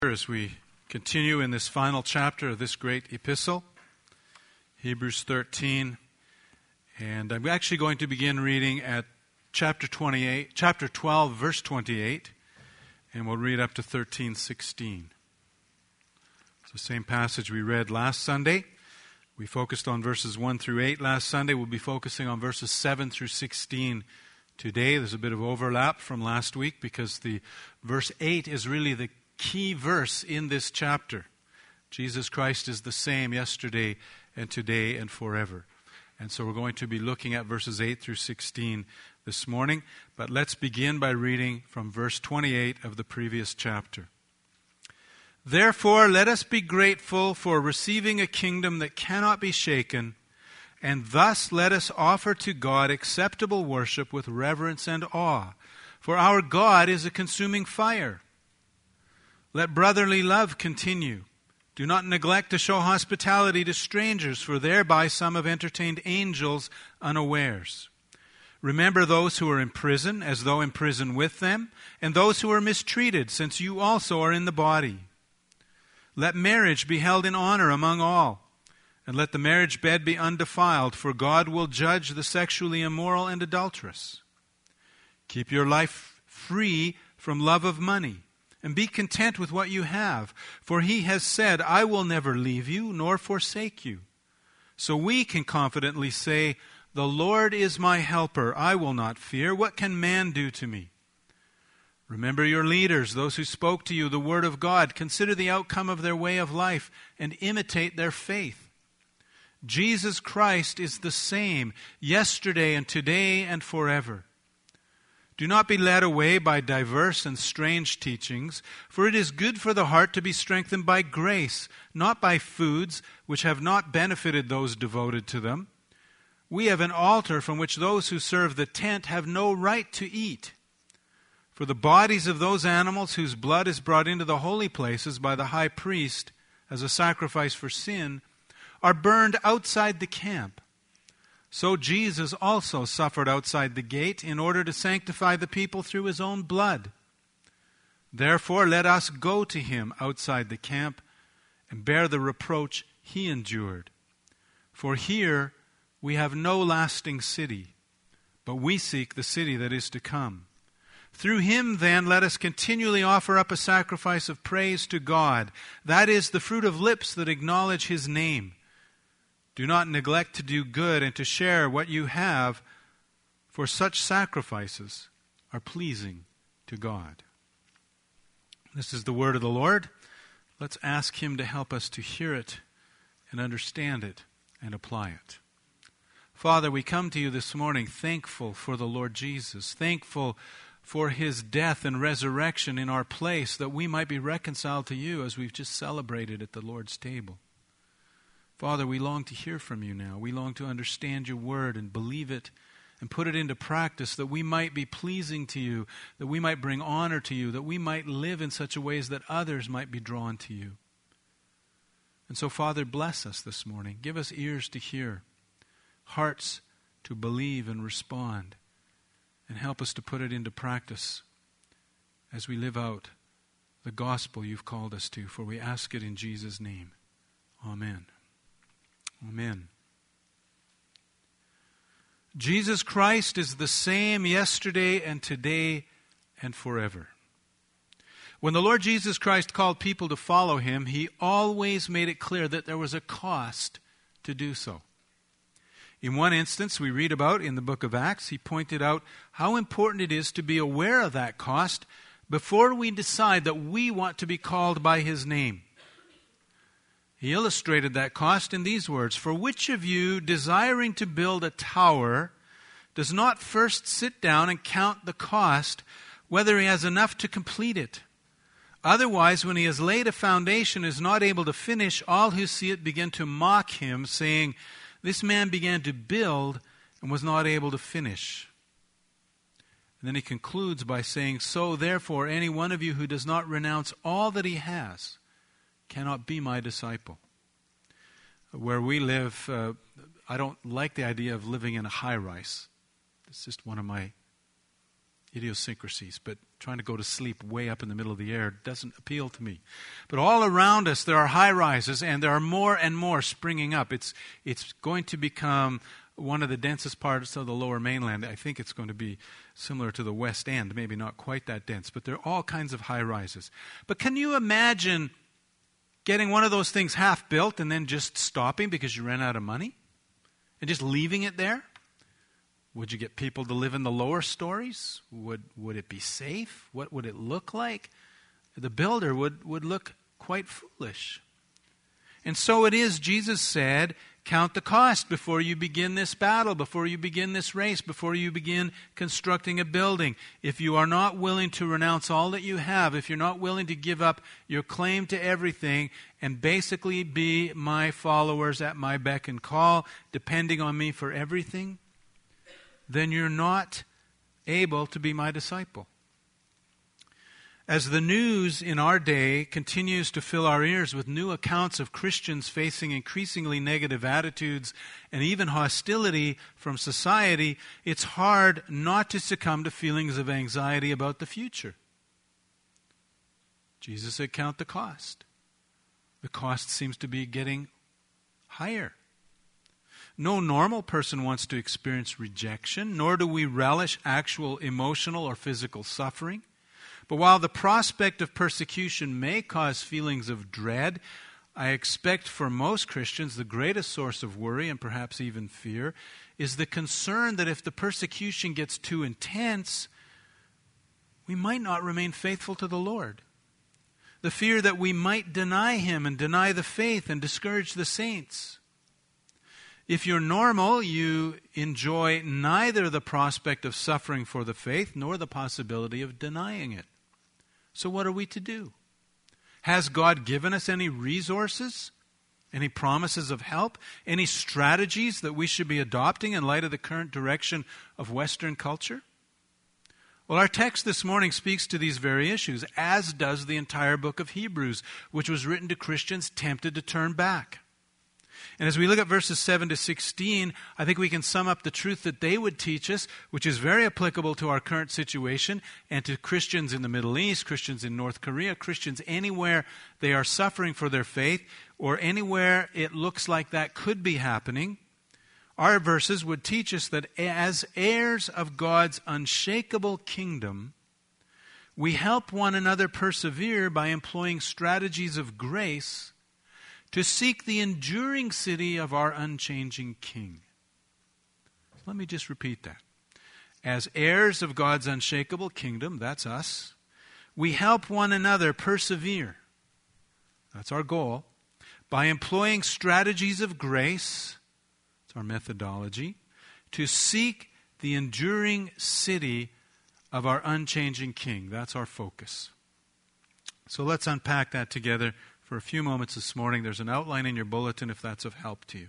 As we continue in this final chapter of this great epistle, Hebrews 13, and I'm actually going to begin reading at chapter 12, verse 28, and we'll read up to 13:16. It's the same passage we read last Sunday. We focused on verses 1 through 8 last Sunday. We'll be focusing on verses 7 through 16 today. There's a bit of overlap from last week because the verse 8 is really the key verse in this chapter. Jesus Christ is the same yesterday and today and forever. And so we're going to be looking at verses 8 through 16 this morning. But let's begin by reading from verse 28 of the previous chapter. Therefore, let us be grateful for receiving a kingdom that cannot be shaken, and thus let us offer to God acceptable worship with reverence and awe. For our God is a consuming fire. Let brotherly love continue. Do not neglect to show hospitality to strangers, for thereby some have entertained angels unawares. Remember those who are in prison, as though in prison with them, and those who are mistreated, since you also are in the body. Let marriage be held in honor among all, and let the marriage bed be undefiled, for God will judge the sexually immoral and adulterous. Keep your life free from love of money, and be content with what you have. For he has said, I will never leave you nor forsake you. So we can confidently say, the Lord is my helper. I will not fear. What can man do to me? Remember your leaders, those who spoke to you the word of God. Consider the outcome of their way of life and imitate their faith. Jesus Christ is the same yesterday and today and forever. Do not be led away by diverse and strange teachings, for it is good for the heart to be strengthened by grace, not by foods which have not benefited those devoted to them. We have an altar from which those who serve the tent have no right to eat. For the bodies of those animals whose blood is brought into the holy places by the high priest as a sacrifice for sin are burned outside the camp. So Jesus also suffered outside the gate in order to sanctify the people through his own blood. Therefore, let us go to him outside the camp and bear the reproach he endured. For here we have no lasting city, but we seek the city that is to come. Through him, then, let us continually offer up a sacrifice of praise to God. That is the fruit of lips that acknowledge his name. Do not neglect to do good and to share what you have, for such sacrifices are pleasing to God. This is the word of the Lord. Let's ask him to help us to hear it and understand it and apply it. Father, we come to you this morning thankful for the Lord Jesus, thankful for his death and resurrection in our place, that we might be reconciled to you as we've just celebrated at the Lord's table. Father, we long to hear from you now. We long to understand your word and believe it and put it into practice, that we might be pleasing to you, that we might bring honor to you, that we might live in such a ways that others might be drawn to you. And so, Father, bless us this morning. Give us ears to hear, hearts to believe and respond, and help us to put it into practice as we live out the gospel you've called us to. For we ask it in Jesus' name. Amen. Amen. Jesus Christ is the same yesterday and today and forever. When the Lord Jesus Christ called people to follow him, he always made it clear that there was a cost to do so. In one instance we read about in the book of Acts, he pointed out how important it is to be aware of that cost before we decide that we want to be called by his name. He illustrated that cost in these words, for which of you, desiring to build a tower, does not first sit down and count the cost, whether he has enough to complete it? Otherwise, when he has laid a foundation and is not able to finish, all who see it begin to mock him, saying, this man began to build and was not able to finish. And then he concludes by saying, so therefore, any one of you who does not renounce all that he has cannot be my disciple. Where we live, I don't like the idea of living in a high-rise. It's just one of my idiosyncrasies, but trying to go to sleep way up in the middle of the air doesn't appeal to me. But all around us there are high-rises, and there are more and more springing up. It's going to become one of the densest parts of the Lower Mainland. I think it's going to be similar to the West End, maybe not quite that dense, but there are all kinds of high-rises. But can you imagine getting one of those things half-built and then just stopping because you ran out of money? And just leaving it there? Would you get people to live in the lower stories? Would it be safe? What would it look like? The builder would look quite foolish. And so it is, Jesus said, count the cost before you begin this battle, before you begin this race, before you begin constructing a building. If you are not willing to renounce all that you have, if you're not willing to give up your claim to everything and basically be my followers at my beck and call, depending on me for everything, then you're not able to be my disciple. As the news in our day continues to fill our ears with new accounts of Christians facing increasingly negative attitudes and even hostility from society, it's hard not to succumb to feelings of anxiety about the future. Jesus said, count the cost. The cost seems to be getting higher. No normal person wants to experience rejection, nor do we relish actual emotional or physical suffering. But while the prospect of persecution may cause feelings of dread, I expect for most Christians the greatest source of worry and perhaps even fear is the concern that if the persecution gets too intense, we might not remain faithful to the Lord. The fear that we might deny Him and deny the faith and discourage the saints. If you're normal, you enjoy neither the prospect of suffering for the faith nor the possibility of denying it. So what are we to do? Has God given us any resources? Any promises of help? Any strategies that we should be adopting in light of the current direction of Western culture? Well, our text this morning speaks to these very issues, as does the entire book of Hebrews, which was written to Christians tempted to turn back. And as we look at verses 7 to 16, I think we can sum up the truth that they would teach us, which is very applicable to our current situation and to Christians in the Middle East, Christians in North Korea, Christians anywhere they are suffering for their faith, or anywhere it looks like that could be happening. Our verses would teach us that as heirs of God's unshakable kingdom, we help one another persevere by employing strategies of grace to seek the enduring city of our unchanging King. Let me just repeat that. As heirs of God's unshakable kingdom, that's us, we help one another persevere. That's our goal. By employing strategies of grace, that's our methodology, to seek the enduring city of our unchanging King. That's our focus. So let's unpack that together for a few moments this morning. There's an outline in your bulletin if that's of help to you.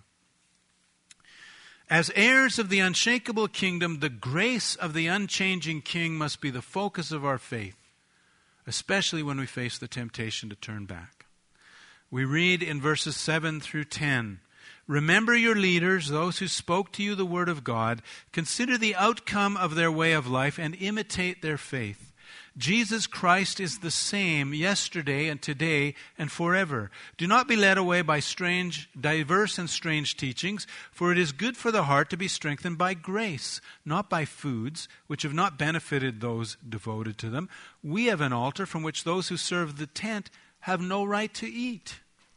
As heirs of the unshakable kingdom, the grace of the unchanging King must be the focus of our faith, especially when we face the temptation to turn back. We read in verses 7 through 10, "Remember your leaders, those who spoke to you the word of God. Consider the outcome of their way of life and imitate their faith. Jesus Christ is the same yesterday and today and forever. Do not be led away by diverse and strange teachings, for it is good for the heart to be strengthened by grace, not by foods, which have not benefited those devoted to them. We have an altar from which those who serve the tent have no right to eat."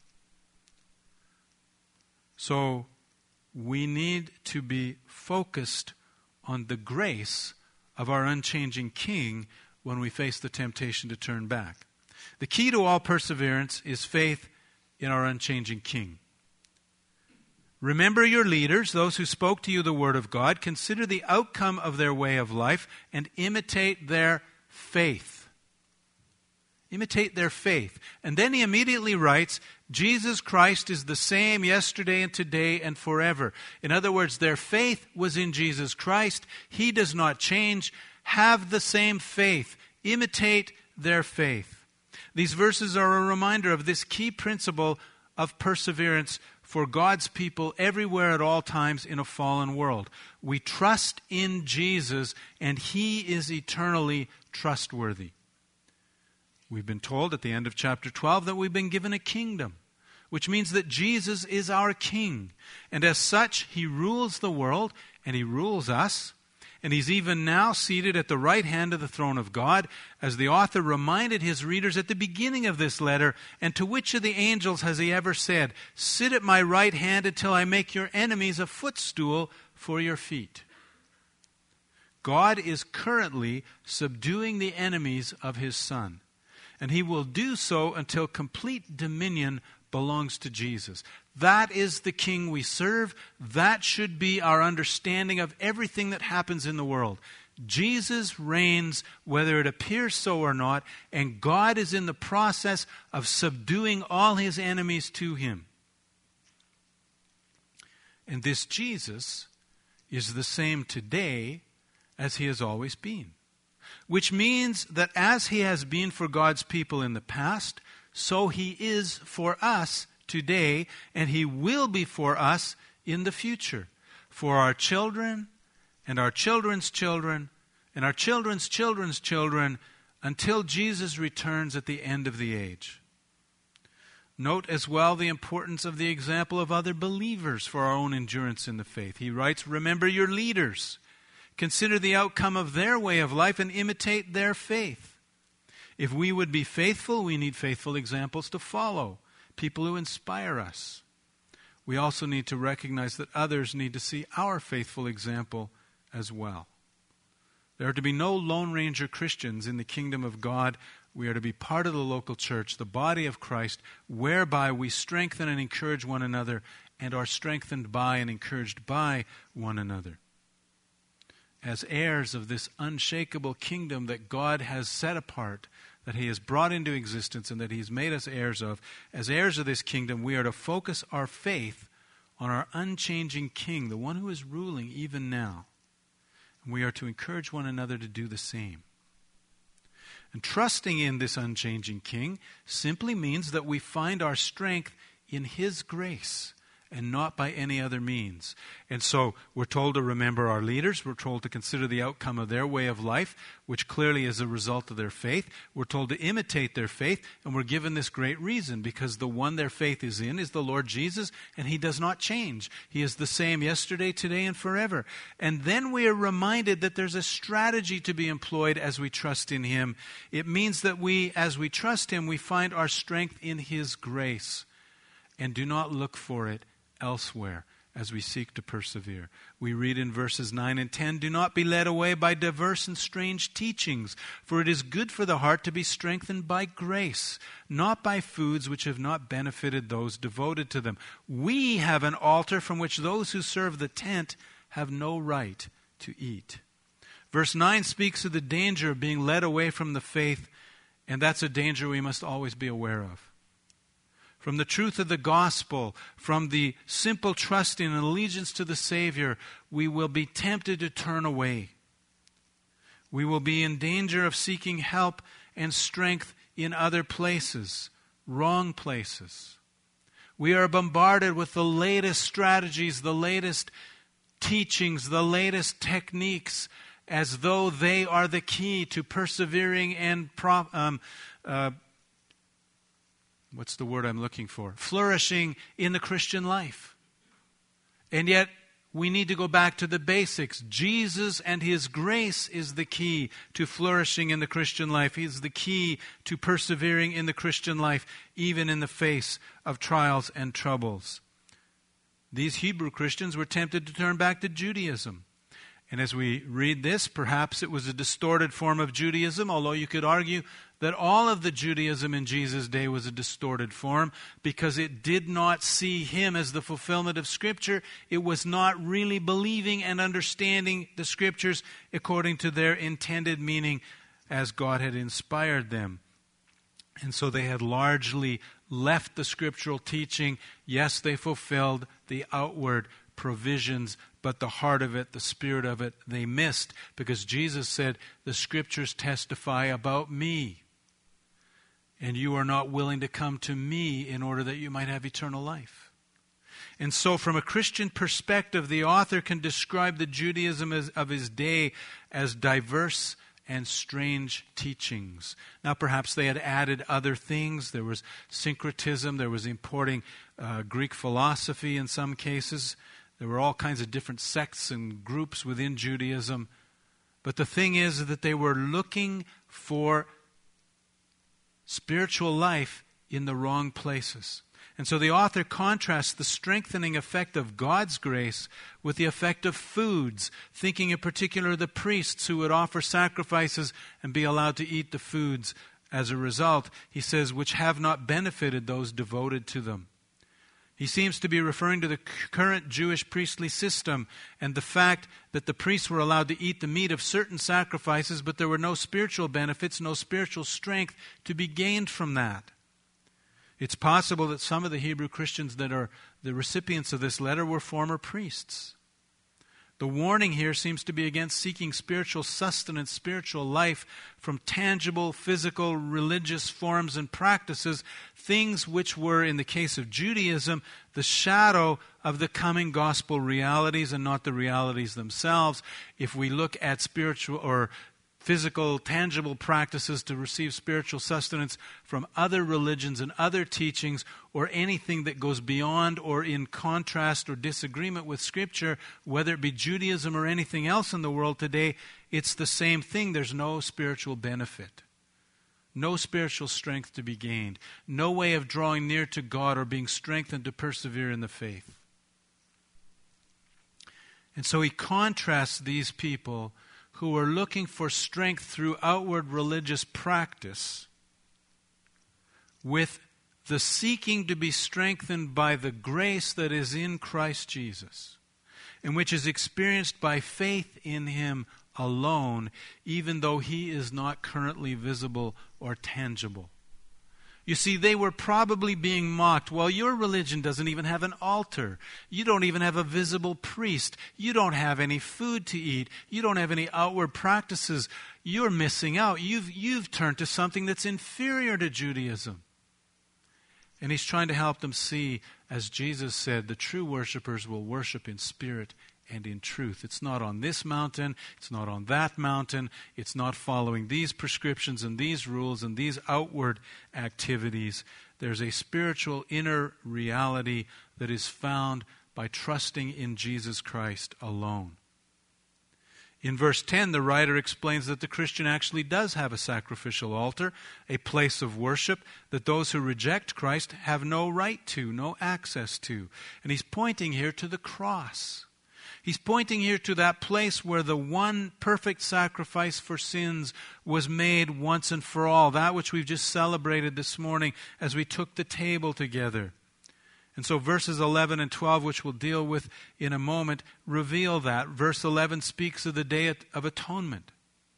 So we need to be focused on the grace of our unchanging King when we face the temptation to turn back. The key to all perseverance is faith in our unchanging King. Remember your leaders, those who spoke to you the word of God. Consider the outcome of their way of life and imitate their faith. Imitate their faith. And then he immediately writes, Jesus Christ is the same yesterday and today and forever. In other words, their faith was in Jesus Christ. He does not change. Have the same faith. Imitate their faith. These verses are a reminder of this key principle of perseverance for God's people everywhere at all times in a fallen world. We trust in Jesus, and He is eternally trustworthy. We've been told at the end of chapter 12 that we've been given a kingdom, which means that Jesus is our King. And as such, He rules the world, and He rules us. And He's even now seated at the right hand of the throne of God, as the author reminded his readers at the beginning of this letter. And to which of the angels has He ever said, "Sit at my right hand until I make your enemies a footstool for your feet"? God is currently subduing the enemies of His Son. And He will do so until complete dominion belongs to Jesus. That is the King we serve. That should be our understanding of everything that happens in the world. Jesus reigns whether it appears so or not, and God is in the process of subduing all His enemies to Him. And this Jesus is the same today as He has always been. Which means that as He has been for God's people in the past, so He is for us today, and He will be for us in the future. For our children, and our children's children, and our children's children's children, until Jesus returns at the end of the age. Note as well the importance of the example of other believers for our own endurance in the faith. He writes, "Remember your leaders. Consider the outcome of their way of life and imitate their faith." If we would be faithful, we need faithful examples to follow, people who inspire us. We also need to recognize that others need to see our faithful example as well. There are to be no Lone Ranger Christians in the kingdom of God. We are to be part of the local church, the body of Christ, whereby we strengthen and encourage one another and are strengthened by and encouraged by one another. As heirs of this unshakable kingdom that God has set apart, that He has brought into existence and that He has made us heirs of, as heirs of this kingdom, we are to focus our faith on our unchanging King, the one who is ruling even now. And we are to encourage one another to do the same. And trusting in this unchanging King simply means that we find our strength in His grace and not by any other means. And so we're told to remember our leaders. We're told to consider the outcome of their way of life, which clearly is a result of their faith. We're told to imitate their faith, and we're given this great reason, because the one their faith is in is the Lord Jesus, and He does not change. He is the same yesterday, today, and forever. And then we are reminded that there's a strategy to be employed as we trust in Him. It means that as we trust Him, we find our strength in His grace and do not look for it elsewhere as we seek to persevere. We read in verses 9 and 10, "Do not be led away by diverse and strange teachings, for it is good for the heart to be strengthened by grace, not by foods which have not benefited those devoted to them. We have an altar from which those who serve the tent have no right to eat." Verse 9 speaks of the danger of being led away from the faith, and that's a danger we must always be aware of. From the truth of the gospel, from the simple trusting and allegiance to the Savior, we will be tempted to turn away. We will be in danger of seeking help and strength in other places, wrong places. We are bombarded with the latest strategies, the latest teachings, the latest techniques, as though they are the key to persevering and what's the word I'm looking for? Flourishing in the Christian life. And yet, we need to go back to the basics. Jesus and His grace is the key to flourishing in the Christian life. He is the key to persevering in the Christian life, even in the face of trials and troubles. These Hebrew Christians were tempted to turn back to Judaism. And as we read this, perhaps it was a distorted form of Judaism, although you could argue that all of the Judaism in Jesus' day was a distorted form because it did not see Him as the fulfillment of Scripture. It was not really believing and understanding the Scriptures according to their intended meaning as God had inspired them. And so they had largely left the scriptural teaching. Yes, they fulfilled the outward provisions, but the heart of it, the spirit of it, they missed, because Jesus said, "The Scriptures testify about me, and you are not willing to come to me in order that you might have eternal life." And so from a Christian perspective, the author can describe the Judaism of his day as diverse and strange teachings. Now perhaps they had added other things. There was syncretism. There was importing Greek philosophy in some cases. There were all kinds of different sects and groups within Judaism. But the thing is that they were looking for spiritual life in the wrong places. And so the author contrasts the strengthening effect of God's grace with the effect of foods, thinking in particular the priests who would offer sacrifices and be allowed to eat the foods as a result. He says, which have not benefited those devoted to them. He seems to be referring to the current Jewish priestly system and the fact that the priests were allowed to eat the meat of certain sacrifices, but there were no spiritual benefits, no spiritual strength to be gained from that. It's possible that some of the Hebrew Christians that are the recipients of this letter were former priests. The warning here seems to be against seeking spiritual sustenance, spiritual life from tangible, physical, religious forms and practices, things which were, in the case of Judaism, the shadow of the coming gospel realities and not the realities themselves. If we look at spiritual or physical, tangible practices to receive spiritual sustenance from other religions and other teachings, or anything that goes beyond or in contrast or disagreement with Scripture, whether it be Judaism or anything else in the world today, it's the same thing. There's no spiritual benefit. No spiritual strength to be gained. No way of drawing near to God or being strengthened to persevere in the faith. And so he contrasts these people who are looking for strength through outward religious practice with the seeking to be strengthened by the grace that is in Christ Jesus, and which is experienced by faith in Him alone, even though He is not currently visible or tangible. You see, they were probably being mocked. Well, your religion doesn't even have an altar. You don't even have a visible priest. You don't have any food to eat. You don't have any outward practices. You're missing out. You've turned to something that's inferior to Judaism. And he's trying to help them see, as Jesus said, the true worshipers will worship in spirit and in truth. It's not on this mountain, it's not on that mountain, it's not following these prescriptions and these rules and these outward activities. There's a spiritual inner reality that is found by trusting in Jesus Christ alone. In verse 10, the writer explains that the Christian actually does have a sacrificial altar, a place of worship that those who reject Christ have no right to, no access to. And he's pointing here to the cross. He's pointing here to that place where the one perfect sacrifice for sins was made once and for all, that which we've just celebrated this morning as we took the table together. And so verses 11 and 12, which we'll deal with in a moment, reveal that. Verse 11 speaks of the Day of Atonement.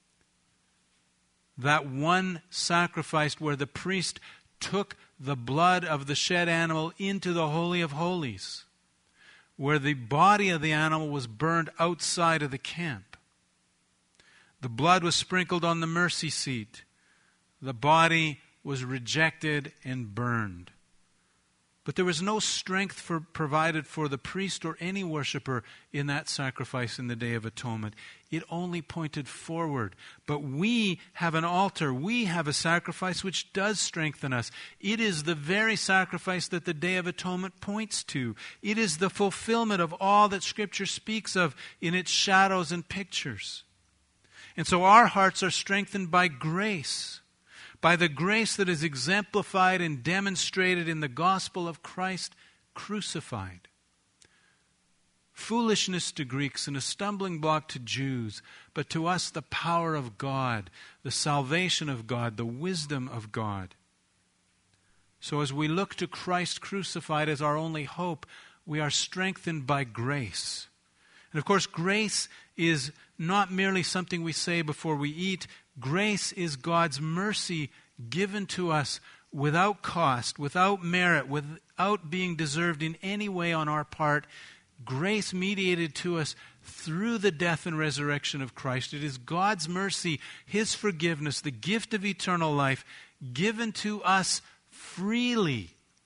That one sacrifice where the priest took the blood of the shed animal into the Holy of Holies, where the body of the animal was burned outside of the camp. The blood was sprinkled on the mercy seat. The body was rejected and burned. But there was no strength provided for the priest or any worshiper in that sacrifice in the Day of Atonement. It only pointed forward. But we have an altar. We have a sacrifice which does strengthen us. It is the very sacrifice that the Day of Atonement points to. It is the fulfillment of all that Scripture speaks of in its shadows and pictures. And so our hearts are strengthened by grace. By the grace that is exemplified and demonstrated in the gospel of Christ crucified. Foolishness to Greeks and a stumbling block to Jews, but to us the power of God, the salvation of God, the wisdom of God. So as we look to Christ crucified as our only hope, we are strengthened by grace. And of course, grace is not merely something we say before we eat. Grace is God's mercy given to us without cost, without merit, without being deserved in any way on our part. Grace mediated to us through the death and resurrection of Christ. It is God's mercy, His forgiveness, the gift of eternal life given to us freely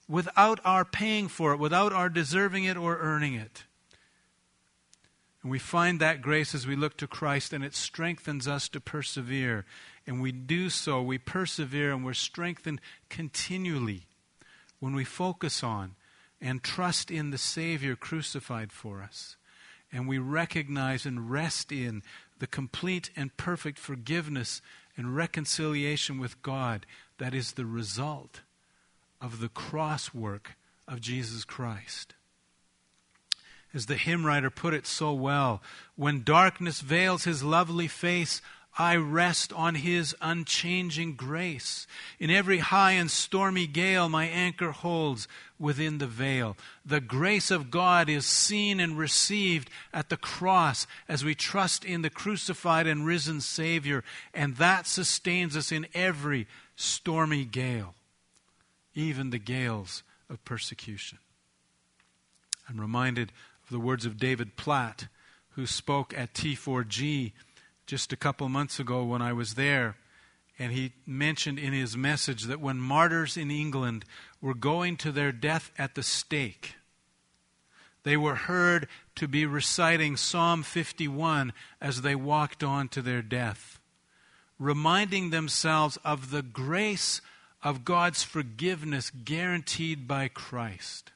without our paying for it, without our deserving it or earning it. And we find that grace as we look to Christ, and it strengthens us to persevere. And we do so, we persevere, and we're strengthened continually when we focus on and trust in the Savior crucified for us. And we recognize and rest in the complete and perfect forgiveness and reconciliation with God that is the result of the cross work of Jesus Christ. As the hymn writer put it so well, when darkness veils his lovely face, I rest on his unchanging grace. In every high and stormy gale, my anchor holds within the veil. The grace of God is seen and received at the cross as we trust in the crucified and risen Savior, and that sustains us in every stormy gale, even the gales of persecution. I'm reminded of the words of David Platt, who spoke at T4G just a couple months ago when I was there, and he mentioned in his message that when martyrs in England were going to their death at the stake, they were heard to be reciting Psalm 51 as they walked on to their death, reminding themselves of the grace of God's forgiveness guaranteed by Christ.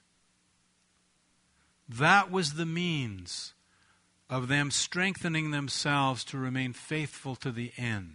That was the means of them strengthening themselves to remain faithful to the end.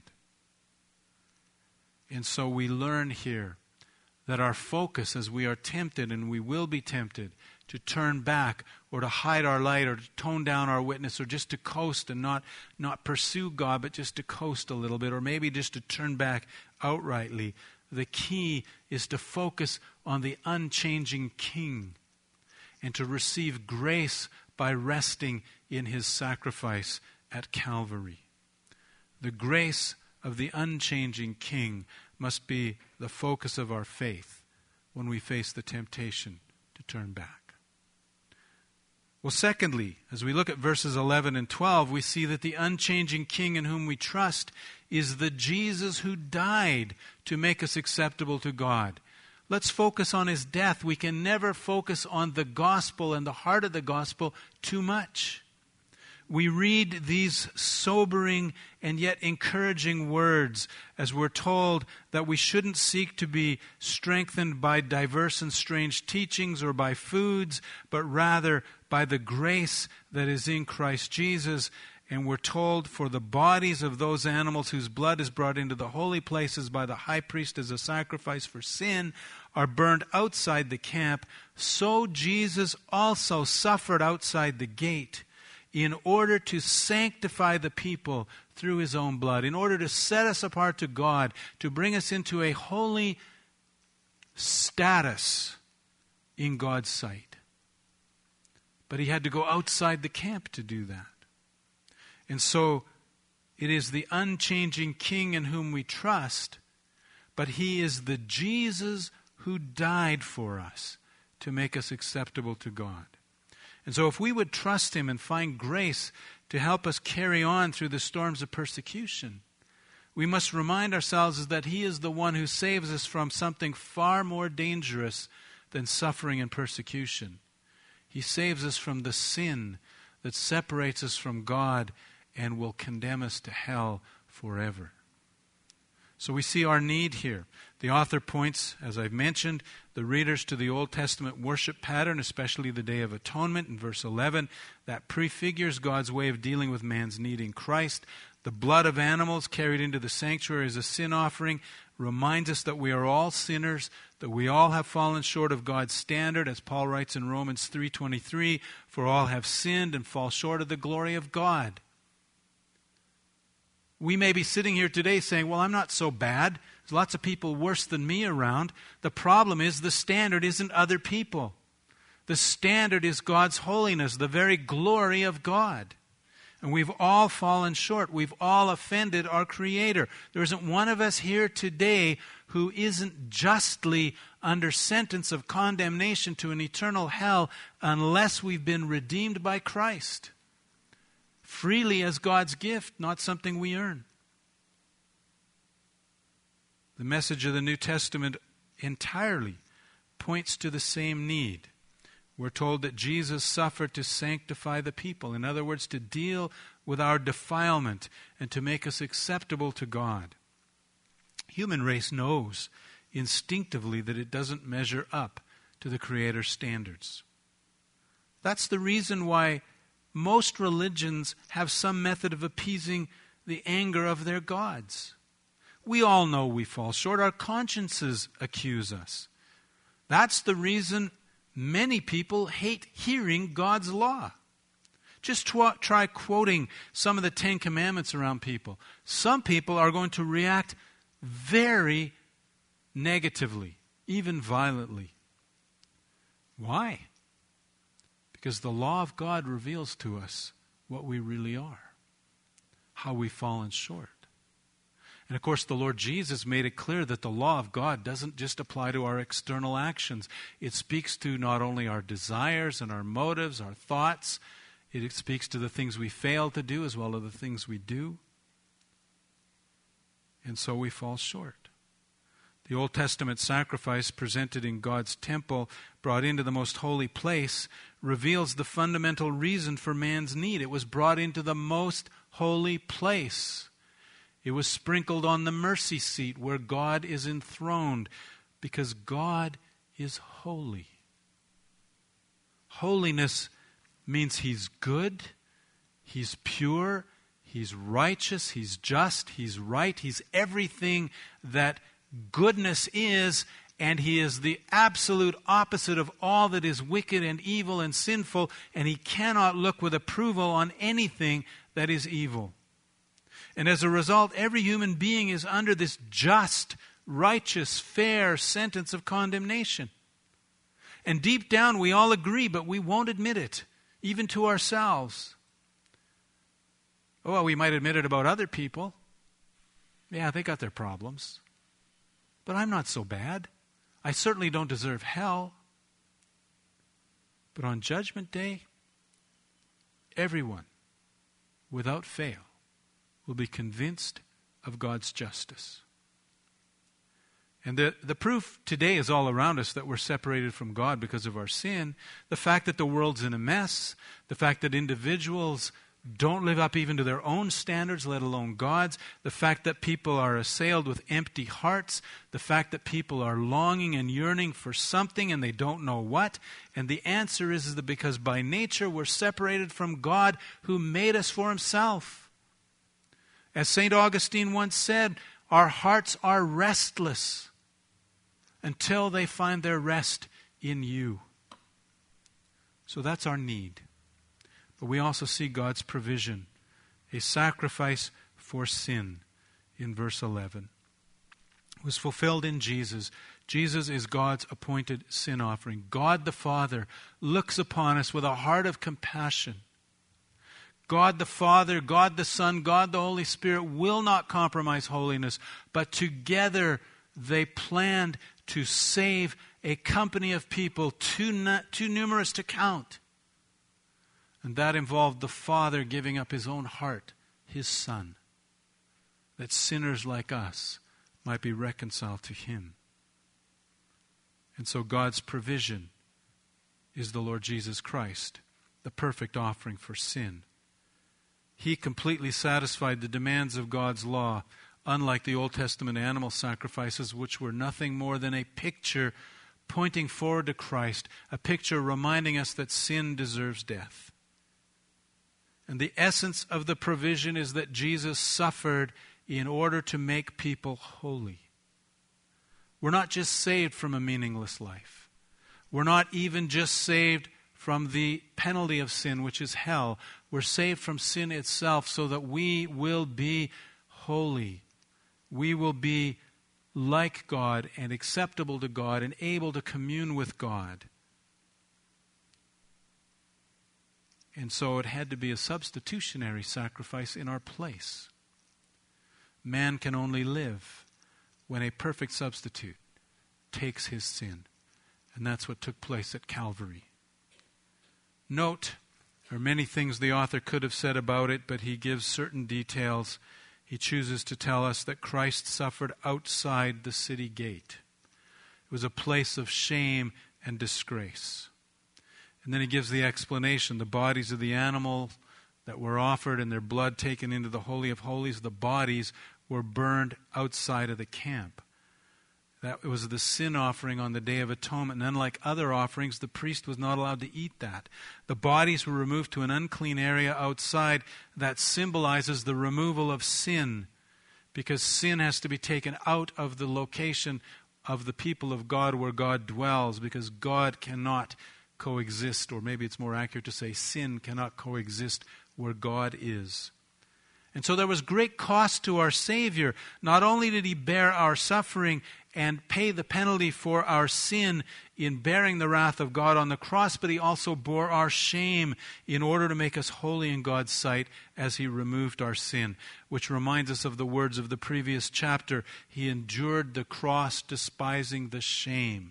And so we learn here that our focus, as we are tempted, and we will be tempted, to turn back or to hide our light or to tone down our witness or just to coast and not pursue God, but just to coast a little bit, or maybe just to turn back outrightly. The key is to focus on the unchanging King and to receive grace by resting in his sacrifice at Calvary. The grace of the unchanging King must be the focus of our faith when we face the temptation to turn back. Well, secondly, as we look at verses 11 and 12, we see that the unchanging King in whom we trust is the Jesus who died to make us acceptable to God. Let's focus on his death. We can never focus on the gospel and the heart of the gospel too much. We read these sobering and yet encouraging words as we're told that we shouldn't seek to be strengthened by diverse and strange teachings or by foods, but rather by the grace that is in Christ Jesus. And we're told, for the bodies of those animals whose blood is brought into the holy places by the high priest as a sacrifice for sin are burned outside the camp, so Jesus also suffered outside the gate in order to sanctify the people through his own blood, in order to set us apart to God, to bring us into a holy status in God's sight. But he had to go outside the camp to do that. And so it is the unchanging King in whom we trust, but he is the Jesus who died for us to make us acceptable to God. And so if we would trust him and find grace to help us carry on through the storms of persecution, we must remind ourselves that he is the one who saves us from something far more dangerous than suffering and persecution. He saves us from the sin that separates us from God and will condemn us to hell forever. So we see our need here. The author points, as I've mentioned, the readers to the Old Testament worship pattern, especially the Day of Atonement in verse 11, that prefigures God's way of dealing with man's need in Christ. The blood of animals carried into the sanctuary as a sin offering reminds us that we are all sinners, that we all have fallen short of God's standard, as Paul writes in Romans 3:23, for all have sinned and fall short of the glory of God. We may be sitting here today saying, well, I'm not so bad. There's lots of people worse than me around. The problem is the standard isn't other people. The standard is God's holiness, the very glory of God. And we've all fallen short. We've all offended our Creator. There isn't one of us here today who isn't justly under sentence of condemnation to an eternal hell unless we've been redeemed by Christ. Freely as God's gift, not something we earn. The message of the New Testament entirely points to the same need. We're told that Jesus suffered to sanctify the people. In other words, to deal with our defilement and to make us acceptable to God. Human race knows instinctively that it doesn't measure up to the Creator's standards. That's the reason why most religions have some method of appeasing the anger of their gods. We all know we fall short. Our consciences accuse us. That's the reason many people hate hearing God's law. Just try quoting some of the Ten Commandments around people. Some people are going to react very negatively, even violently. Why? Because the law of God reveals to us what we really are, how we've fallen short. And of course, the Lord Jesus made it clear that the law of God doesn't just apply to our external actions. It speaks to not only our desires and our motives, our thoughts. It speaks to the things we fail to do as well as the things we do. And so we fall short. The Old Testament sacrifice presented in God's temple, brought into the most holy place, reveals the fundamental reason for man's need. It was brought into the most holy place. It was sprinkled on the mercy seat where God is enthroned, because God is holy. Holiness means He's good, He's pure, He's righteous, He's just, He's right, He's everything that goodness is, and He is the absolute opposite of all that is wicked and evil and sinful, and He cannot look with approval on anything that is evil. And as a result, every human being is under this just, righteous, fair sentence of condemnation. And deep down we all agree, but we won't admit it, even to ourselves. Oh, well, we might admit it about other people. Yeah, they got their problems. But I'm not so bad. I certainly don't deserve hell. But on Judgment Day, everyone, without fail, will be convinced of God's justice. And the proof today is all around us that we're separated from God because of our sin. The fact that the world's in a mess, the fact that individuals don't live up even to their own standards, let alone God's, the fact that people are assailed with empty hearts, the fact that people are longing and yearning for something and they don't know what. And the answer is that because by nature we're separated from God who made us for Himself. As St. Augustine once said, our hearts are restless until they find their rest in You. So that's our need. But we also see God's provision, a sacrifice for sin in verse 11. It was fulfilled in Jesus. Jesus is God's appointed sin offering. God the Father looks upon us with a heart of compassion. God the Father, God the Son, God the Holy Spirit will not compromise holiness, but together they planned to save a company of people too numerous to count. And that involved the Father giving up His own heart, His Son, that sinners like us might be reconciled to Him. And so God's provision is the Lord Jesus Christ, the perfect offering for sin. He completely satisfied the demands of God's law, unlike the Old Testament animal sacrifices, which were nothing more than a picture pointing forward to Christ, a picture reminding us that sin deserves death. And the essence of the provision is that Jesus suffered in order to make people holy. We're not just saved from a meaningless life. We're not even just saved from the penalty of sin, which is hell. We're saved from sin itself so that we will be holy. We will be like God and acceptable to God and able to commune with God. And so it had to be a substitutionary sacrifice in our place. Man can only live when a perfect substitute takes his sin. And that's what took place at Calvary. Note, there are many things the author could have said about it, but he gives certain details. He chooses to tell us that Christ suffered outside the city gate. It was a place of shame and disgrace. And then he gives the explanation. The bodies of the animals that were offered and their blood taken into the Holy of Holies, the bodies were burned outside of the camp. That was the sin offering on the Day of Atonement. And unlike other offerings, the priest was not allowed to eat that. The bodies were removed to an unclean area outside that symbolizes the removal of sin, because sin has to be taken out of the location of the people of God where God dwells, because God cannot coexist, or maybe it's more accurate to say sin cannot coexist where God is. And so there was great cost to our Savior. Not only did he bear our suffering and pay the penalty for our sin in bearing the wrath of God on the cross, but he also bore our shame in order to make us holy in God's sight as he removed our sin. Which reminds us of the words of the previous chapter. He endured the cross, despising the shame.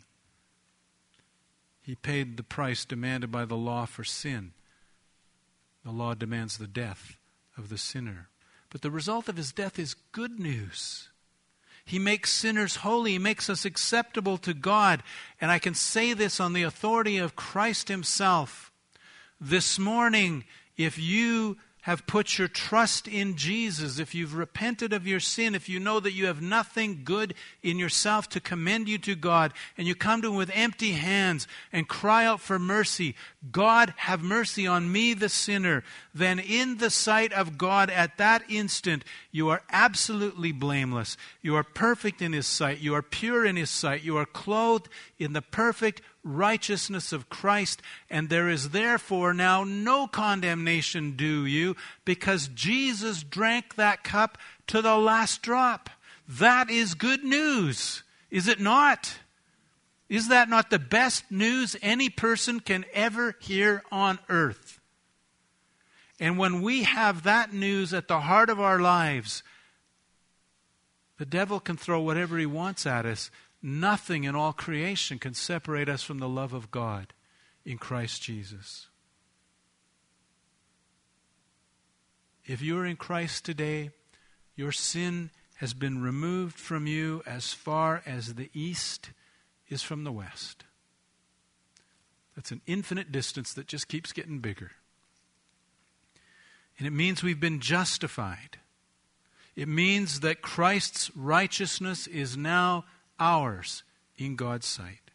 He paid the price demanded by the law for sin. The law demands the death of the sinner. But the result of his death is good news. He makes sinners holy. He makes us acceptable to God. And I can say this on the authority of Christ himself. This morning, if you have put your trust in Jesus, if you've repented of your sin, if you know that you have nothing good in yourself to commend you to God, and you come to him with empty hands and cry out for mercy, God, have mercy on me, the sinner, then in the sight of God at that instant, you are absolutely blameless. You are perfect in his sight. You are pure in his sight. You are clothed in the perfect righteousness of Christ, and there is therefore now no condemnation due you, because Jesus drank that cup to the last drop. That is good news, is it not? Is that not the best news any person can ever hear on earth? And when we have that news at the heart of our lives, the devil can throw whatever he wants at us. Nothing in all creation can separate us from the love of God in Christ Jesus. If you are in Christ today, your sin has been removed from you as far as the east is from the west. That's an infinite distance that just keeps getting bigger. And it means we've been justified. It means that Christ's righteousness is now ours in God's sight.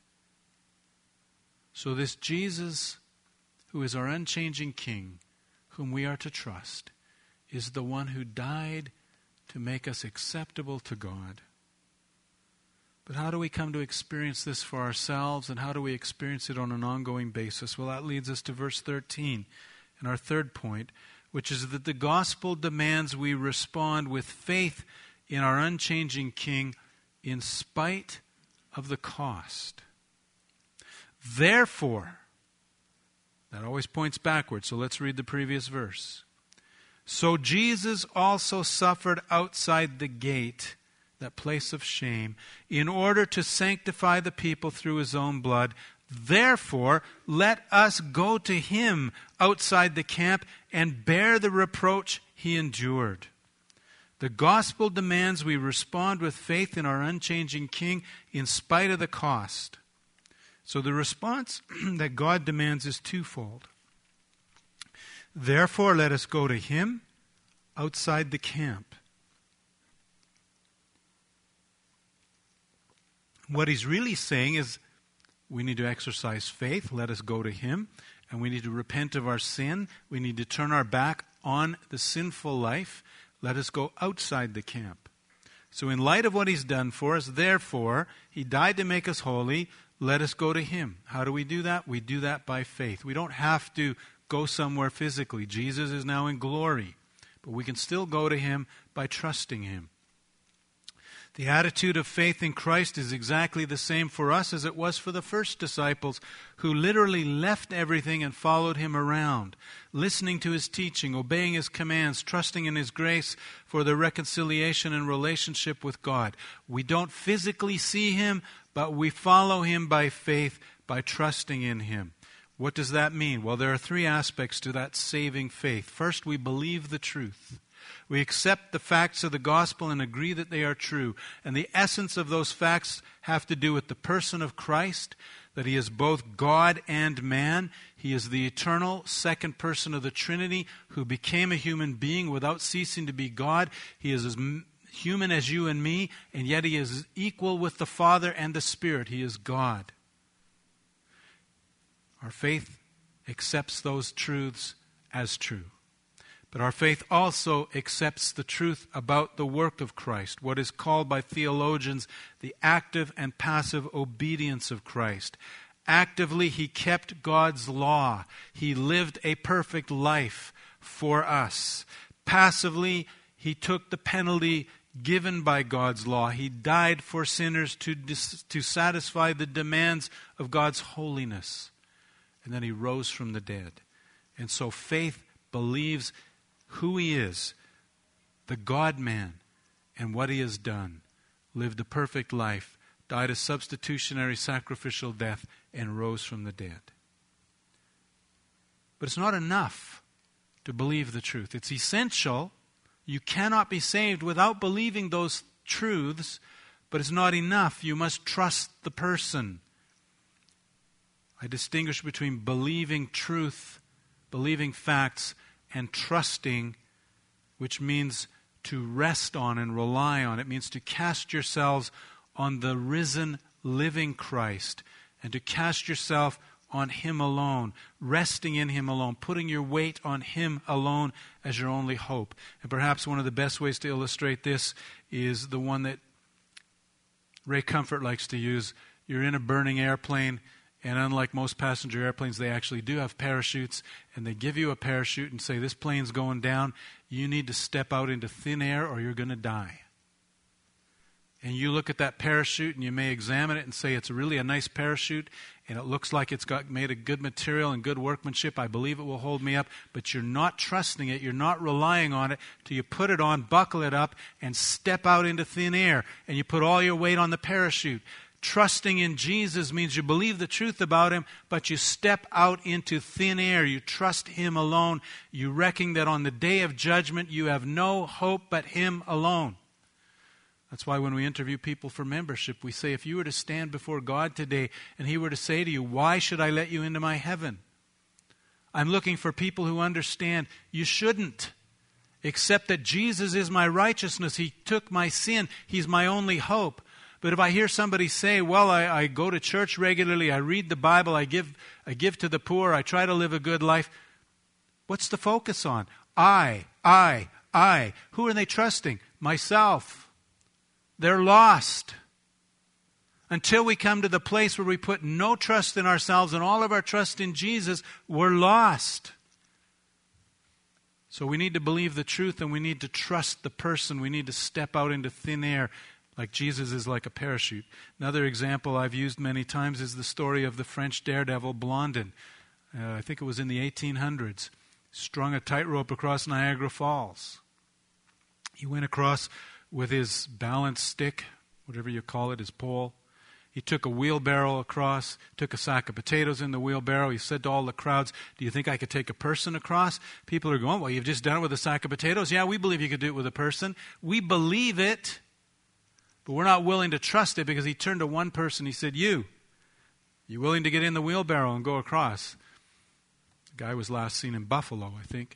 So this Jesus, who is our unchanging King, whom we are to trust, is the one who died to make us acceptable to God. But how do we come to experience this for ourselves, and how do we experience it on an ongoing basis? Well, that leads us to verse 13, and our third point, which is that the gospel demands we respond with faith in our unchanging King in spite of the cost. Therefore, that always points backwards, so let's read the previous verse. So Jesus also suffered outside the gate, that place of shame, in order to sanctify the people through his own blood. Therefore, let us go to him outside the camp and bear the reproach he endured. The gospel demands we respond with faith in our unchanging King in spite of the cost. So the response that God demands is twofold. Therefore, let us go to him outside the camp. What he's really saying is we need to exercise faith. Let us go to him. And we need to repent of our sin. We need to turn our back on the sinful life. Let us go outside the camp. So in light of what he's done for us, therefore, he died to make us holy. Let us go to him. How do we do that? We do that by faith. We don't have to go somewhere physically. Jesus is now in glory. But we can still go to him by trusting him. The attitude of faith in Christ is exactly the same for us as it was for the first disciples, who literally left everything and followed him around, listening to his teaching, obeying his commands, trusting in his grace for their reconciliation and relationship with God. We don't physically see him, but we follow him by faith, by trusting in him. What does that mean? Well, there are three aspects to that saving faith. First, we believe the truth. We accept the facts of the gospel and agree that they are true. And the essence of those facts have to do with the person of Christ, that he is both God and man. He is the eternal second person of the Trinity who became a human being without ceasing to be God. He is as human as you and me, and yet he is equal with the Father and the Spirit. He is God. Our faith accepts those truths as true. But our faith also accepts the truth about the work of Christ, what is called by theologians the active and passive obedience of Christ. Actively, he kept God's law. He lived a perfect life for us. Passively, he took the penalty given by God's law. He died for sinners to satisfy the demands of God's holiness. And then he rose from the dead. And so faith believes who he is, the God-man, and what he has done. Lived a perfect life, died a substitutionary sacrificial death, and rose from the dead. But it's not enough to believe the truth. It's essential. You cannot be saved without believing those truths, but it's not enough. You must trust the person. I distinguish between believing truth, believing facts, and trusting, which means to rest on and rely on. It means to cast yourselves on the risen, living Christ, and to cast yourself on him alone, resting in him alone, putting your weight on him alone as your only hope. And perhaps one of the best ways to illustrate this is the one that Ray Comfort likes to use. You're in a burning airplane, and unlike most passenger airplanes, they actually do have parachutes, and they give you a parachute and say, this plane's going down. You need to step out into thin air or you're going to die. And you look at that parachute and you may examine it and say, it's really a nice parachute, and it looks like it's got made of good material and good workmanship. I believe it will hold me up. But you're not trusting it. You're not relying on it till you put it on, buckle it up, and step out into thin air. And you put all your weight on the parachute. Trusting in Jesus means you believe the truth about him, but you step out into thin air. You trust him alone. You reckon that on the day of judgment you have no hope but him alone. That's why when we interview people for membership, we say, if you were to stand before God today and he were to say to you, why should I let you into my heaven? I'm looking for people who understand you shouldn't, except that Jesus is my righteousness. He took my sin. He's my only hope. But if I hear somebody say, well, I go to church regularly, I read the Bible, I give to the poor, I try to live a good life, what's the focus on? I. Who are they trusting? Myself. They're lost. Until we come to the place where we put no trust in ourselves and all of our trust in Jesus, we're lost. So we need to believe the truth, and we need to trust the person. We need to step out into thin air like Jesus is like a parachute. Another example I've used many times is the story of the French daredevil Blondin. I think it was in the 1800s. Strung a tightrope across Niagara Falls. He went across with his balance stick, whatever you call it, his pole. He took a wheelbarrow across, took a sack of potatoes in the wheelbarrow. He said to all the crowds, do you think I could take a person across? People are going, well, you've just done it with a sack of potatoes. Yeah, we believe you could do it with a person. We believe it, but we're not willing to trust it, because he turned to one person. He said, you willing to get in the wheelbarrow and go across? The guy was last seen in Buffalo, I think.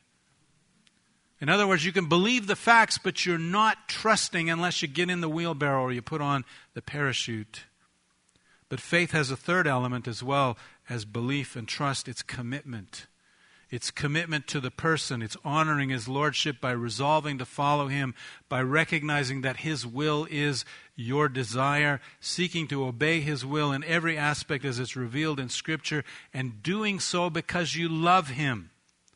In other words, you can believe the facts, but you're not trusting unless you get in the wheelbarrow or you put on the parachute. But faith has a third element as well as belief and trust. It's commitment. It's commitment to the person. It's honoring his lordship by resolving to follow him, by recognizing that his will is your desire, seeking to obey his will in every aspect as it's revealed in Scripture, and doing so because you love him.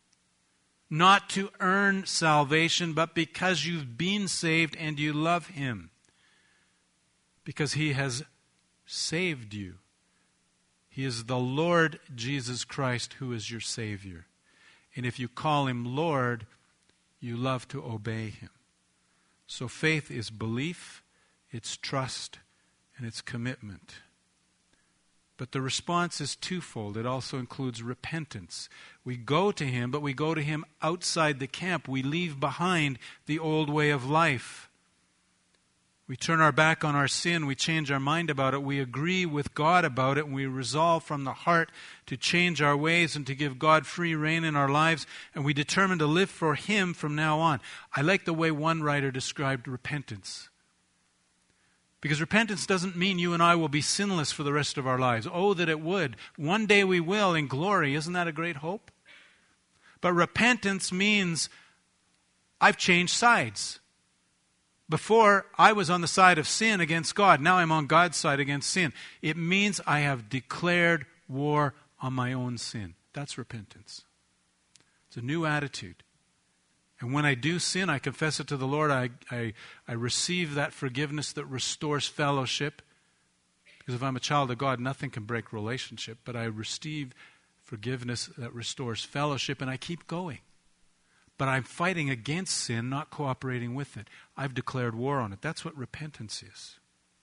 Not to earn salvation, but because you've been saved and you love him. Because he has saved you. He is the Lord Jesus Christ who is your Savior. And if you call him Lord, you love to obey him. So faith is belief, it's trust, and it's commitment. But the response is twofold. It also includes repentance. We go to Him, but we go to Him outside the camp. We leave behind the old way of life. We turn our back on our sin. We change our mind about it. We agree with God about it. And we resolve from the heart to change our ways and to give God free rein in our lives. And we determine to live for Him from now on. I like the way one writer described repentance. Because repentance doesn't mean you and I will be sinless for the rest of our lives. Oh, that it would. One day we will in glory. Isn't that a great hope? But repentance means I've changed sides. Before, I was on the side of sin against God. Now I'm on God's side against sin. It means I have declared war on my own sin. That's repentance. It's a new attitude. And when I do sin, I confess it to the Lord. I receive that forgiveness that restores fellowship. Because if I'm a child of God, nothing can break relationship. But I receive forgiveness that restores fellowship, and I keep going. But I'm fighting against sin, not cooperating with it. I've declared war on it. That's what repentance is.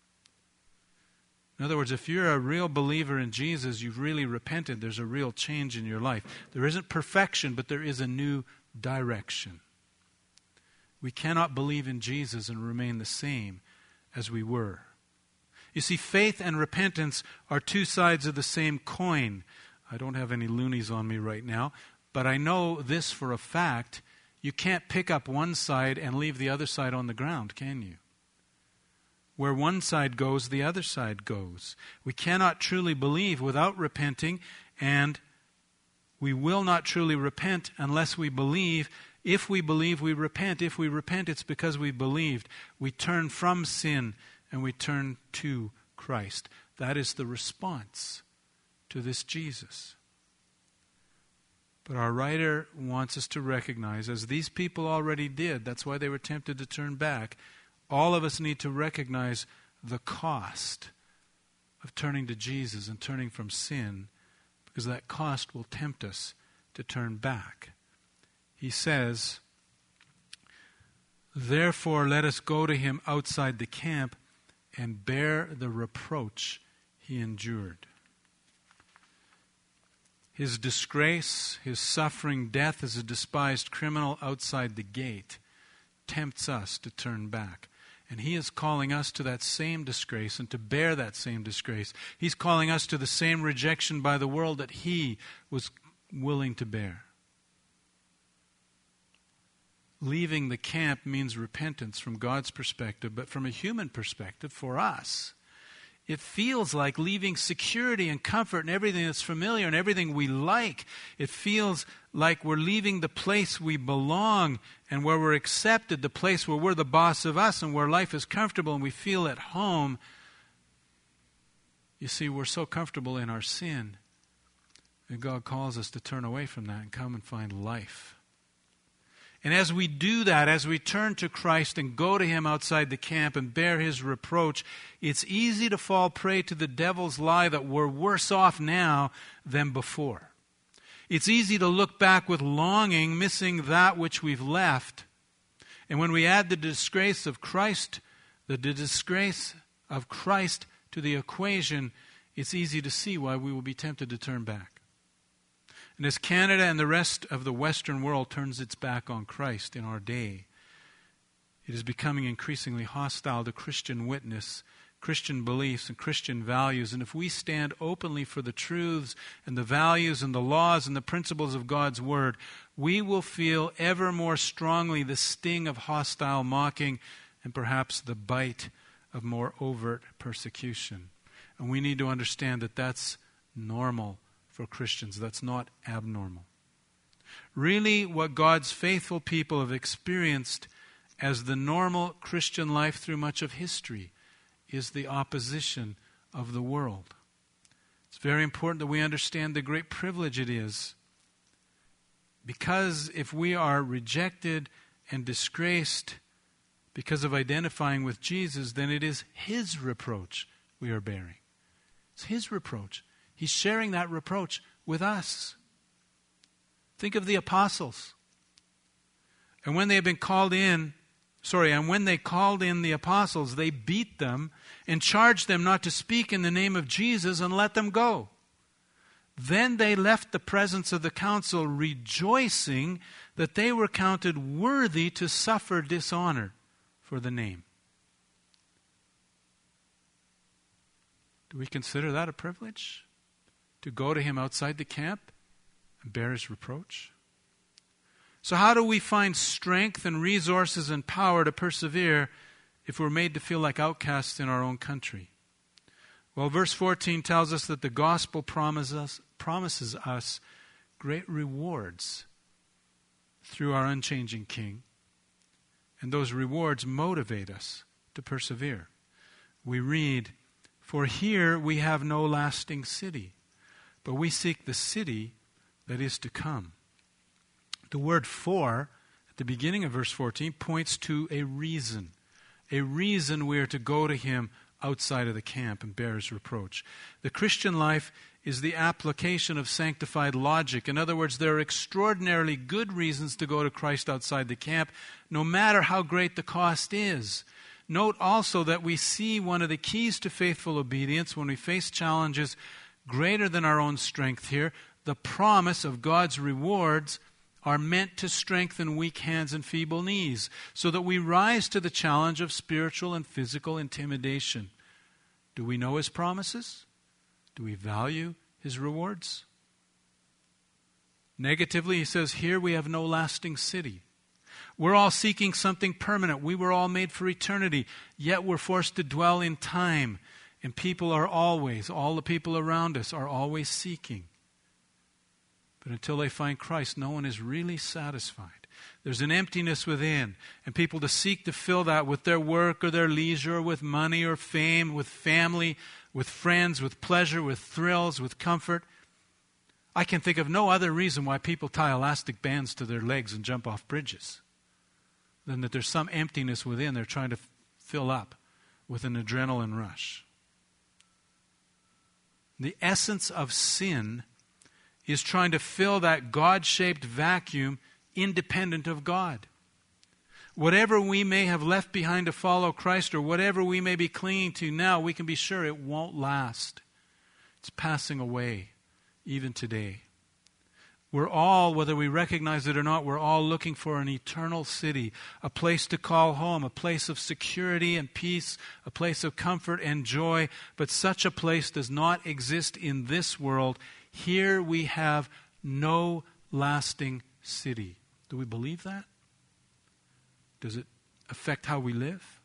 In other words, if you're a real believer in Jesus, you've really repented, there's a real change in your life. There isn't perfection, but there is a new direction. We cannot believe in Jesus and remain the same as we were. You see, faith and repentance are two sides of the same coin. I don't have any loonies on me right now, but I know this for a fact. You can't pick up one side and leave the other side on the ground, can you? Where one side goes, the other side goes. We cannot truly believe without repenting, and we will not truly repent unless we believe. If we believe, we repent. If we repent, it's because we believed. We turn from sin and we turn to Christ. That is the response to this Jesus. But our writer wants us to recognize, as these people already did, that's why they were tempted to turn back, all of us need to recognize the cost of turning to Jesus and turning from sin, because that cost will tempt us to turn back. He says, "Therefore let us go to Him outside the camp and bear the reproach He endured." His disgrace, His suffering, death as a despised criminal outside the gate tempts us to turn back. And He is calling us to that same disgrace and to bear that same disgrace. He's calling us to the same rejection by the world that He was willing to bear. Leaving the camp means repentance from God's perspective, but from a human perspective, for us, it feels like leaving security and comfort and everything that's familiar and everything we like. It feels like we're leaving the place we belong and where we're accepted, the place where we're the boss of us and where life is comfortable and we feel at home. You see, we're so comfortable in our sin, and God calls us to turn away from that and come and find life. And as we do that, as we turn to Christ and go to Him outside the camp and bear His reproach, it's easy to fall prey to the devil's lie that we're worse off now than before. It's easy to look back with longing, missing that which we've left. And when we add the disgrace of Christ to the equation, it's easy to see why we will be tempted to turn back. And as Canada and the rest of the Western world turns its back on Christ in our day, it is becoming increasingly hostile to Christian witness, Christian beliefs, and Christian values. And if we stand openly for the truths and the values and the laws and the principles of God's Word, we will feel ever more strongly the sting of hostile mocking and perhaps the bite of more overt persecution. And we need to understand that that's normal for Christians. That's not abnormal. Really, what God's faithful people have experienced as the normal Christian life through much of history is the opposition of the world. It's very important that we understand the great privilege it is, because if we are rejected and disgraced because of identifying with Jesus, then it is His reproach we are bearing. It's His reproach. He's sharing that reproach with us. Think of the apostles. And when they called in the apostles, they beat them and charged them not to speak in the name of Jesus, and let them go. Then they left the presence of the council, rejoicing that they were counted worthy to suffer dishonor for the name. Do we consider that a privilege? To go to him outside the camp and bear his reproach? So how do we find strength and resources and power to persevere if we're made to feel like outcasts in our own country? Well, verse 14 tells us that the gospel promises us great rewards through our unchanging King. And those rewards motivate us to persevere. We read, "For here we have no lasting city, but we seek the city that is to come." The word "for" at the beginning of verse 14 points to a reason. A reason we are to go to him outside of the camp and bear his reproach. The Christian life is the application of sanctified logic. In other words, there are extraordinarily good reasons to go to Christ outside the camp, no matter how great the cost is. Note also that we see one of the keys to faithful obedience when we face challenges greater than our own strength here. The promise of God's rewards are meant to strengthen weak hands and feeble knees, so that we rise to the challenge of spiritual and physical intimidation. Do we know his promises? Do we value his rewards? Negatively, he says, here we have no lasting city. We're all seeking something permanent. We were all made for eternity, yet we're forced to dwell in time. And people are always, all the people around us are always seeking. But until they find Christ, no one is really satisfied. There's an emptiness within, and people to seek to fill that with their work or their leisure, or with money or fame, with family, with friends, with pleasure, with thrills, with comfort. I can think of no other reason why people tie elastic bands to their legs and jump off bridges than that there's some emptiness within they're trying to fill up with an adrenaline rush. The essence of sin is trying to fill that God-shaped vacuum independent of God. Whatever we may have left behind to follow Christ, or whatever we may be clinging to now, we can be sure it won't last. It's passing away, even today. We're all, whether we recognize it or not, we're all looking for an eternal city, a place to call home, a place of security and peace, a place of comfort and joy. But such a place does not exist in this world. Here we have no lasting city. Do we believe that? Does it affect how we live?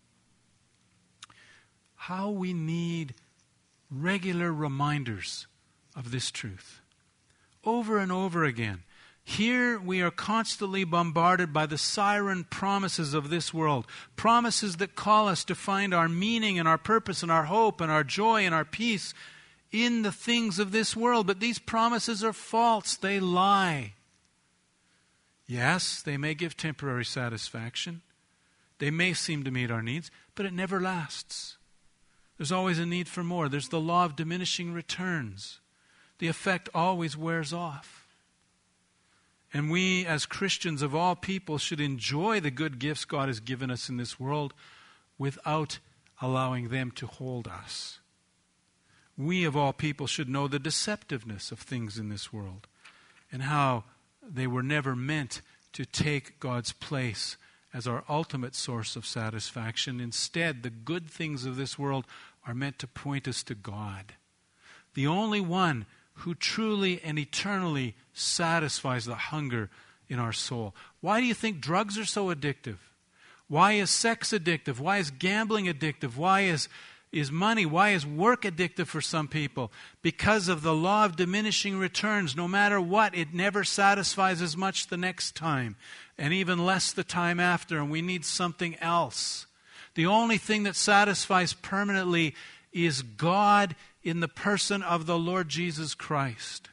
How we need regular reminders of this truth. Over and over again. Here we are constantly bombarded by the siren promises of this world. Promises that call us to find our meaning and our purpose and our hope and our joy and our peace in the things of this world. But these promises are false. They lie. Yes, they may give temporary satisfaction. They may seem to meet our needs, but it never lasts. There's always a need for more. There's the law of diminishing returns. The effect always wears off. And we, as Christians of all people, should enjoy the good gifts God has given us in this world without allowing them to hold us. We, of all people, should know the deceptiveness of things in this world and how they were never meant to take God's place as our ultimate source of satisfaction. Instead, the good things of this world are meant to point us to God, the only one who truly and eternally satisfies the hunger in our soul. Why do you think drugs are so addictive? Why is sex addictive? Why is gambling addictive? Why is money? Why is work addictive for some people? Because of the law of diminishing returns. No matter what, it never satisfies as much the next time, and even less the time after, and we need something else. The only thing that satisfies permanently is God in the person of the Lord Jesus Christ.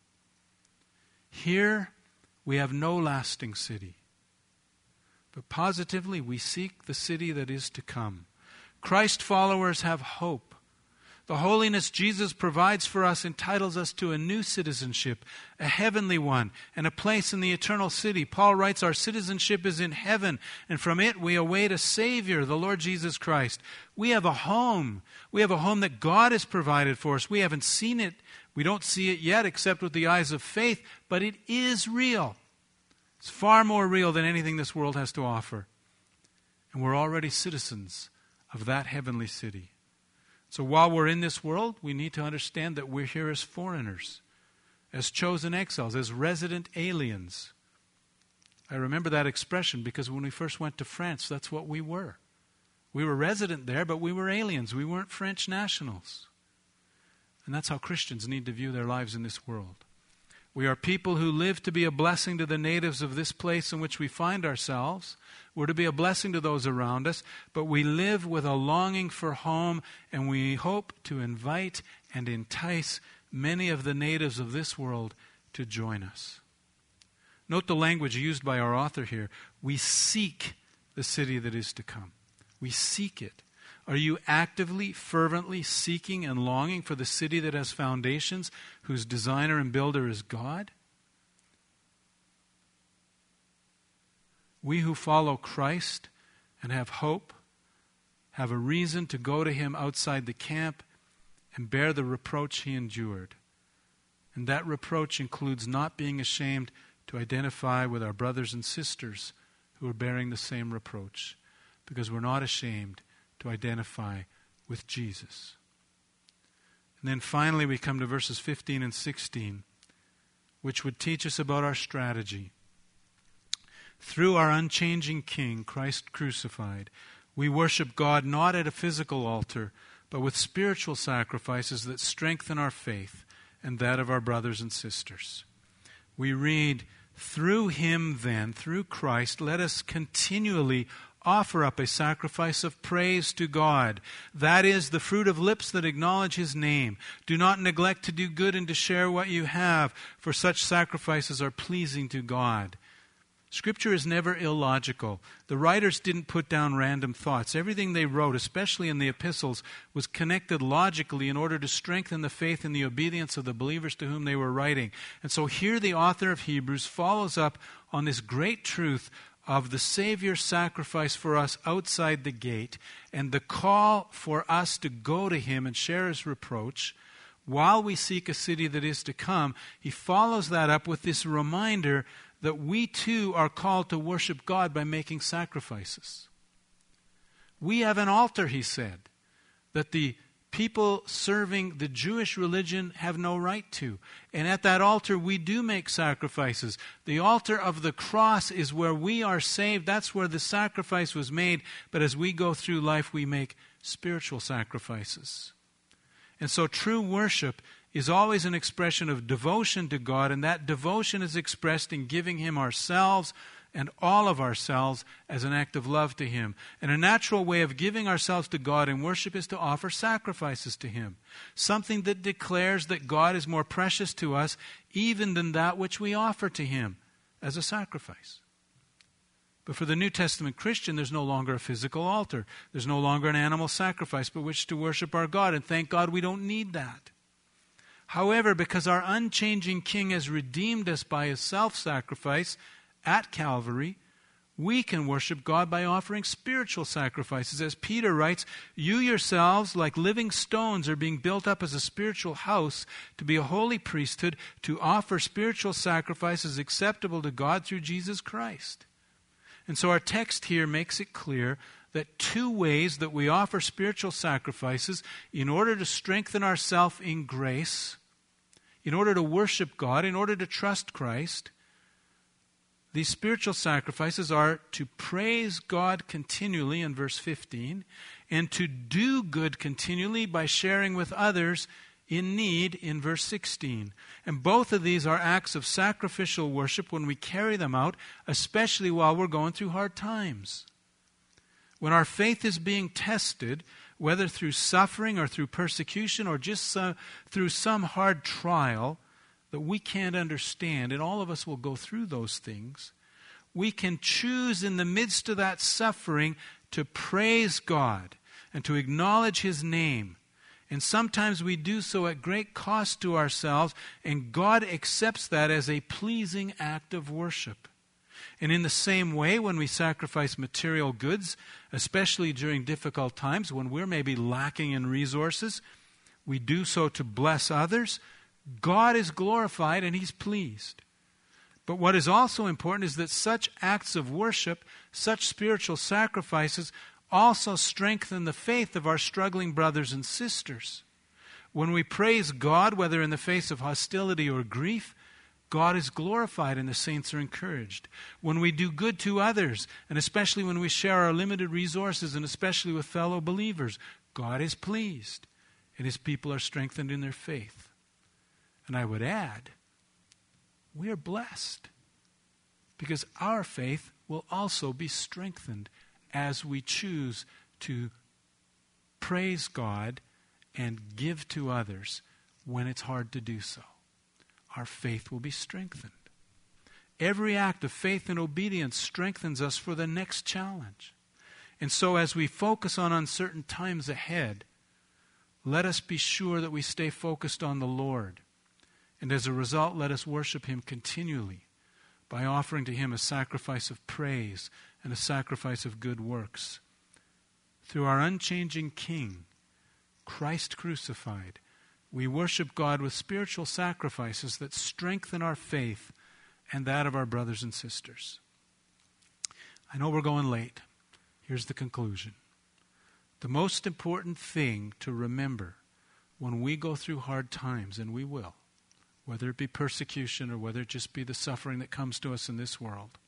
Here we have no lasting city, but positively we seek the city that is to come. Christ followers have hope. The holiness Jesus provides for us entitles us to a new citizenship, a heavenly one, and a place in the eternal city. Paul writes, our citizenship is in heaven, and from it we await a Savior, the Lord Jesus Christ. We have a home. We have a home that God has provided for us. We haven't seen it. We don't see it yet except with the eyes of faith, but it is real. It's far more real than anything this world has to offer. And we're already citizens of that heavenly city. So while we're in this world, we need to understand that we're here as foreigners, as chosen exiles, as resident aliens. I remember that expression because when we first went to France, that's what we were. We were resident there, but we were aliens. We weren't French nationals. And that's how Christians need to view their lives in this world. We are people who live to be a blessing to the natives of this place in which we find ourselves. We're to be a blessing to those around us, but we live with a longing for home, and we hope to invite and entice many of the natives of this world to join us. Note the language used by our author here. We seek the city that is to come. We seek it. Are you actively, fervently seeking and longing for the city that has foundations, whose designer and builder is God? We who follow Christ and have hope have a reason to go to Him outside the camp and bear the reproach He endured. And that reproach includes not being ashamed to identify with our brothers and sisters who are bearing the same reproach, because we're not ashamed to identify with Jesus. And then finally we come to verses 15 and 16, which would teach us about our strategy. Through our unchanging King, Christ crucified, we worship God not at a physical altar, but with spiritual sacrifices that strengthen our faith and that of our brothers and sisters. We read, through Him then, through Christ, let us continually offer up a sacrifice of praise to God. That is the fruit of lips that acknowledge His name. Do not neglect to do good and to share what you have, for such sacrifices are pleasing to God. Scripture is never illogical. The writers didn't put down random thoughts. Everything they wrote, especially in the epistles, was connected logically in order to strengthen the faith and the obedience of the believers to whom they were writing. And so here the author of Hebrews follows up on this great truth of the Savior's sacrifice for us outside the gate and the call for us to go to Him and share His reproach while we seek a city that is to come. He follows that up with this reminder that we too are called to worship God by making sacrifices. We have an altar, he said, that the people serving the Jewish religion have no right to. And at that altar we do make sacrifices. The altar of the cross is where we are saved. That's where the sacrifice was made. But as we go through life, we make spiritual sacrifices. And so true worship is always an expression of devotion to God, and that devotion is expressed in giving Him ourselves and all of ourselves as an act of love to Him. And a natural way of giving ourselves to God in worship is to offer sacrifices to Him, something that declares that God is more precious to us even than that which we offer to Him as a sacrifice. But for the New Testament Christian, there's no longer a physical altar. There's no longer an animal sacrifice by which to worship our God, and thank God we don't need that. However, because our unchanging King has redeemed us by His self-sacrifice at Calvary, we can worship God by offering spiritual sacrifices. As Peter writes, you yourselves, like living stones, are being built up as a spiritual house to be a holy priesthood, to offer spiritual sacrifices acceptable to God through Jesus Christ. And so our text here makes it clear that two ways that we offer spiritual sacrifices in order to strengthen ourselves in grace, in order to worship God, in order to trust Christ. These spiritual sacrifices are to praise God continually in verse 15 and to do good continually by sharing with others in need in verse 16. And both of these are acts of sacrificial worship when we carry them out, especially while we're going through hard times. When our faith is being tested, whether through suffering or through persecution or just through some hard trial that we can't understand, and all of us will go through those things, we can choose in the midst of that suffering to praise God and to acknowledge His name And sometimes we do so at great cost to ourselves, and God accepts that as a pleasing act of worship. And in the same way, when we sacrifice material goods, especially during difficult times when we're maybe lacking in resources, we do so to bless others. God is glorified and He's pleased. But what is also important is that such acts of worship, such spiritual sacrifices, also strengthen the faith of our struggling brothers and sisters. When we praise God, whether in the face of hostility or grief, God is glorified and the saints are encouraged. When we do good to others, and especially when we share our limited resources, and especially with fellow believers, God is pleased and His people are strengthened in their faith. And I would add, we are blessed because our faith will also be strengthened as we choose to praise God and give to others when it's hard to do so. Our faith will be strengthened. Every act of faith and obedience strengthens us for the next challenge. And so as we focus on uncertain times ahead, let us be sure that we stay focused on the Lord. And as a result, let us worship Him continually by offering to Him a sacrifice of praise and a sacrifice of good works. Through our unchanging King, Christ crucified, we worship God with spiritual sacrifices that strengthen our faith and that of our brothers and sisters. I know we're going late. Here's the conclusion. The most important thing to remember when we go through hard times, and we will, whether it be persecution or whether it just be the suffering that comes to us in this world,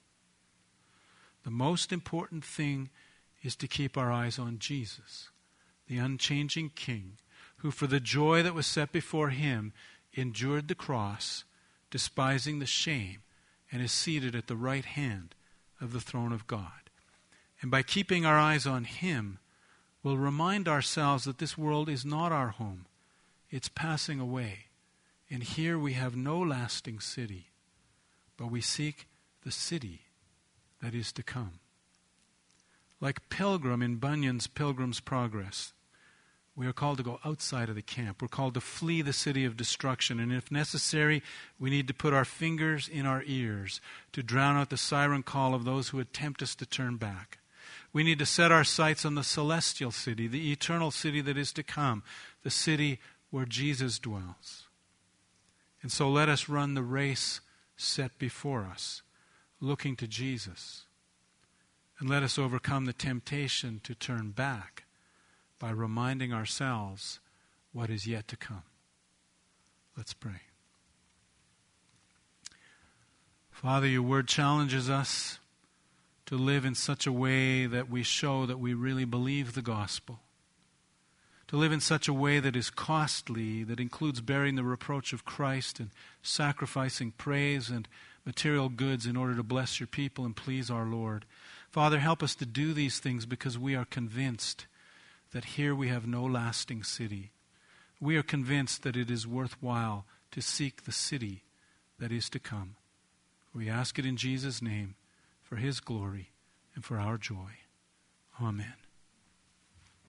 the most important thing is to keep our eyes on Jesus, the unchanging King, who for the joy that was set before Him endured the cross, despising the shame, and is seated at the right hand of the throne of God. And by keeping our eyes on Him, we'll remind ourselves that this world is not our home. It's passing away. And here we have no lasting city, but we seek the city that is to come. Like Pilgrim in Bunyan's Pilgrim's Progress, we are called to go outside of the camp. We're called to flee the city of destruction. And if necessary, we need to put our fingers in our ears to drown out the siren call of those who would tempt us to turn back. We need to set our sights on the celestial city, the eternal city that is to come, the city where Jesus dwells. And so let us run the race set before us, looking to Jesus. And let us overcome the temptation to turn back by reminding ourselves what is yet to come. Let's pray. Father, your word challenges us to live in such a way that we show that we really believe the gospel. To live in such a way that is costly, that includes bearing the reproach of Christ and sacrificing praise and material goods in order to bless your people and please our Lord. Father, help us to do these things because we are convinced that here we have no lasting city. We are convinced that it is worthwhile to seek the city that is to come. We ask it in Jesus' name for His glory and for our joy. Amen.